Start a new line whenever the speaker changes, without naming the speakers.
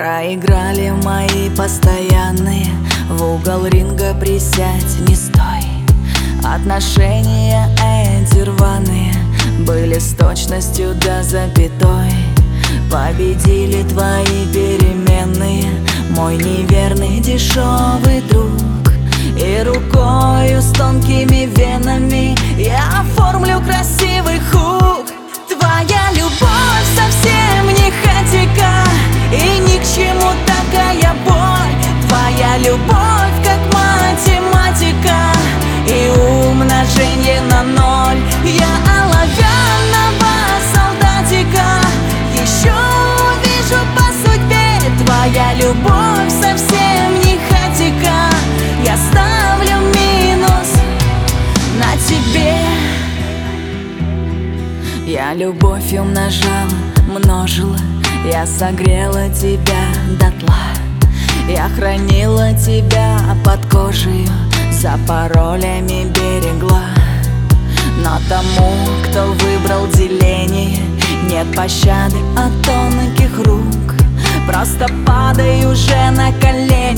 Проиграли мои постоянные, в угол ринга присядь, не стой. Отношения эти рваные были с точностью до запятой. Победили твои переменные, мой неверный дешевый друг. И рукою с тонкими венами я оформлю красивый хук. Твоя любовь совсем не хатика, и ни к чему такая боль. Твоя любовь как математика и умножение на ноль. Я оловянного солдатика еще увижу по судьбе. Твоя любовь совсем не хатика, я ставлю минус на тебе. Я любовь умножала, множила, я согрела тебя дотла. Я хранила тебя под кожей, за паролями берегла. Но тому, кто выбрал деление, нет пощады от тонких рук. Просто падай уже на колени.